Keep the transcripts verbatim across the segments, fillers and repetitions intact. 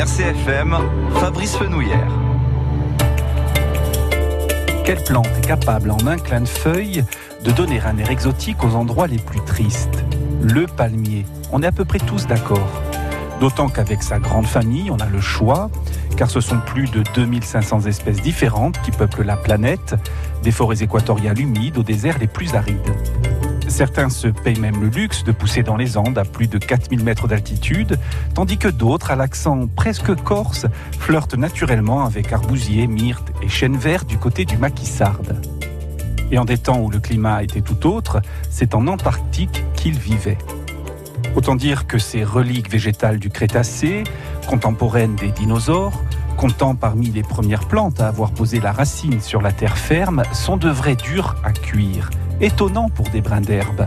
R C F M, Fabrice Fenouillère. Quelle plante est capable, en un clin de feuille, de donner un air exotique aux endroits les plus tristes? Le palmier. On est à peu près tous d'accord. D'autant qu'avec sa grande famille, on a le choix, car ce sont plus de deux mille cinq cents espèces différentes qui peuplent la planète, des forêts équatoriales humides aux déserts les plus arides. Certains se payent même le luxe de pousser dans les Andes à plus de quatre mille mètres d'altitude, tandis que d'autres, à l'accent presque corse, flirtent naturellement avec arbousiers, myrtes et chênes verts du côté du Maquis Sarde. Et en des temps où le climat était tout autre, c'est en Antarctique qu'ils vivaient. Autant dire que ces reliques végétales du Crétacé, contemporaines des dinosaures, comptant parmi les premières plantes à avoir posé la racine sur la terre ferme, sont de vrais durs à cuire. Étonnant pour des brins d'herbe.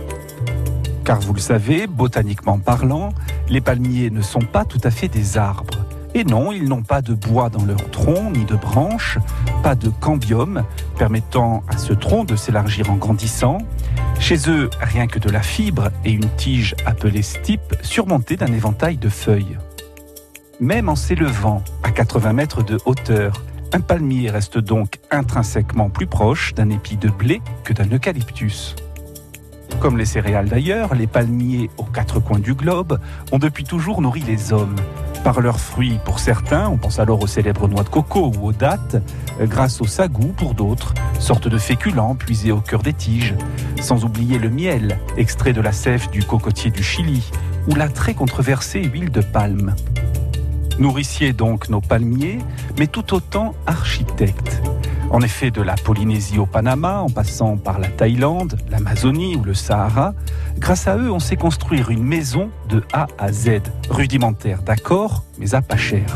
Car vous le savez, botaniquement parlant, les palmiers ne sont pas tout à fait des arbres. Et non, ils n'ont pas de bois dans leur tronc, ni de branches, pas de cambium, permettant à ce tronc de s'élargir en grandissant. Chez eux, rien que de la fibre et une tige appelée stipe, surmontée d'un éventail de feuilles. Même en s'élevant à quatre-vingts mètres de hauteur, un palmier reste donc intrinsèquement plus proche d'un épi de blé que d'un eucalyptus. Comme les céréales d'ailleurs, les palmiers aux quatre coins du globe ont depuis toujours nourri les hommes. Par leurs fruits pour certains, on pense alors aux célèbres noix de coco ou aux dattes, grâce au sagou pour d'autres, sorte de féculent puisé au cœur des tiges, sans oublier le miel, extrait de la sève du cocotier du Chili, ou la très controversée huile de palme. Nourriciers donc nos palmiers, mais tout autant architectes. En effet, de la Polynésie au Panama, en passant par la Thaïlande, l'Amazonie ou le Sahara, grâce à eux, on sait construire une maison de A à Z, rudimentaire d'accord, mais à pas cher.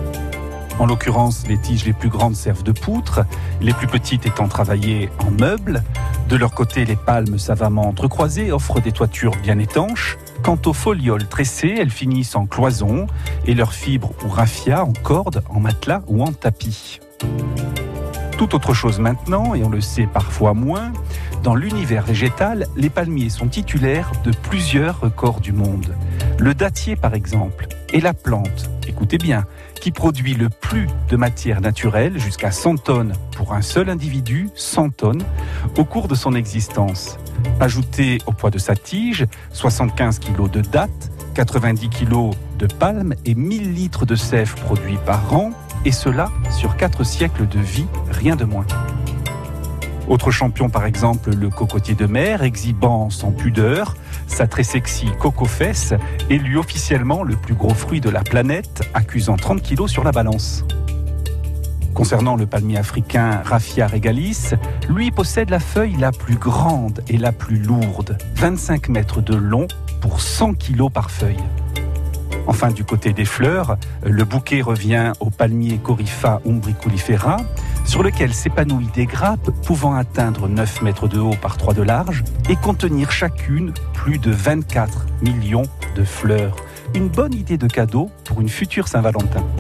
En l'occurrence, les tiges les plus grandes servent de poutres, les plus petites étant travaillées en meubles. De leur côté, les palmes savamment entrecroisées offrent des toitures bien étanches. Quant aux folioles tressées, elles finissent en cloisons et leurs fibres ou raffias en cordes, en matelas ou en tapis. Tout autre chose maintenant, et on le sait parfois moins, dans l'univers végétal, les palmiers sont titulaires de plusieurs records du monde. Le dattier par exemple est la plante, écoutez bien, qui produit le plus de matière naturelle, jusqu'à cent tonnes pour un seul individu, cent tonnes, au cours de son existence. Ajoutez au poids de sa tige, soixante-quinze kilos de dattes, quatre-vingt-dix kilos de palmes et mille litres de sève produits par an, et cela sur quatre siècles de vie, rien de moins. Autre champion par exemple, le cocotier de mer, exhibant sans pudeur sa très sexy coco-fesse, élu officiellement le plus gros fruit de la planète, accusant trente kilos sur la balance. Concernant le palmier africain Raphia regalis, lui possède la feuille la plus grande et la plus lourde, vingt-cinq mètres de long pour cent kilos par feuille. Enfin, du côté des fleurs, le bouquet revient au palmier Corypha umbriculifera, sur lequel s'épanouissent des grappes pouvant atteindre neuf mètres de haut par trois de large et contenir chacune plus de vingt-quatre millions de fleurs. Une bonne idée de cadeau pour une future Saint-Valentin.